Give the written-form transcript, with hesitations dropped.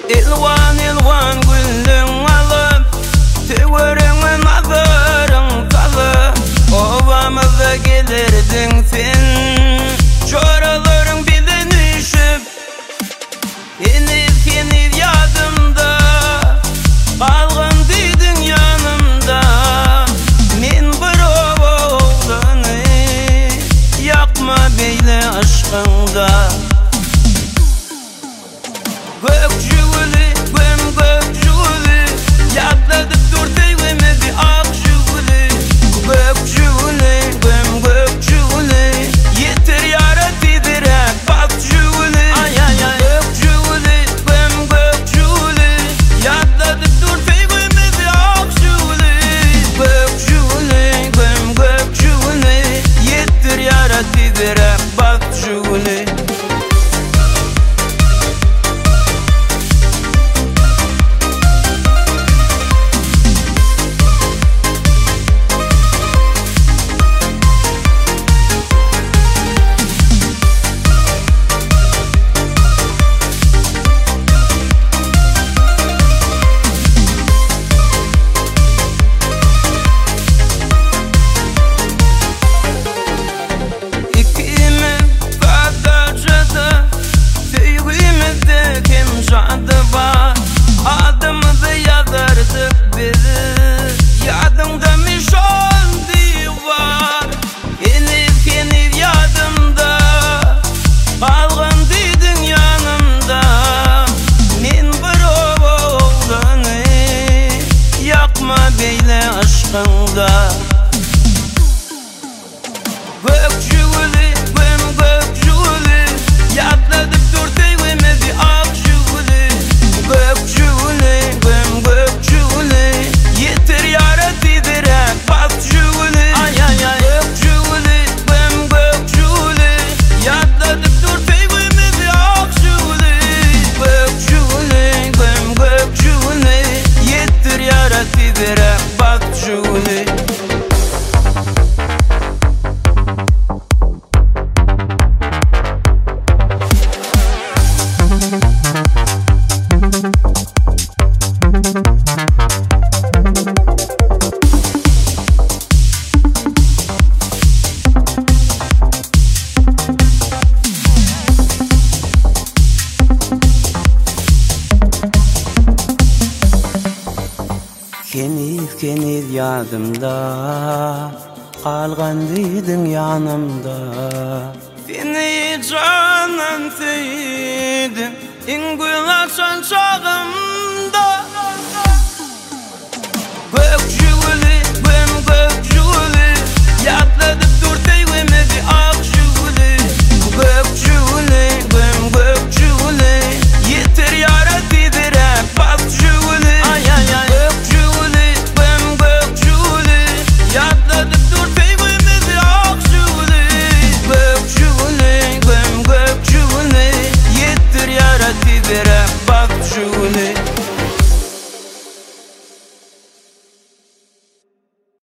İlvan ilvan güllüň alıp Töwereňe nazarың salyp Obamyza gelirdiň sen Çoralaryň bilen düşüp Eniz ýadymda Galgan diýdiň ýanymda Men bir oglany Ýakma beýle aşkyňda Gökjüli, gökjüli Ýatladyp durdyňyzy akjüli Gökjüli, gökjüli Ýeter ýara tidirek batjüli Gökjüli, gökjüli Ýatladyp durdyňyzy akjüli Gökjüli, gökjüli Ýeter ýara tidirek batjüli Adımızı yazardık biz Yadımda mişon diývar Eniz yadımda Galgan diýdiň ýanymda Men bir oglany Ýakma beýle aşkyňda Gökjüli, gökjüli Ýatladyp durdyňyzy akjüli Gökjüli, gökjüli Ýeter ýara tidirek batjüli Gökjüli, gökjüli Ýatladyp durdyňyzy akjüli Gökjüli, gökjüli Ýeter ýara tidirek batjüli Keniz ýadymda Galgan diýdiň ýanymda Seni canan seýdim Ingül açan çağımda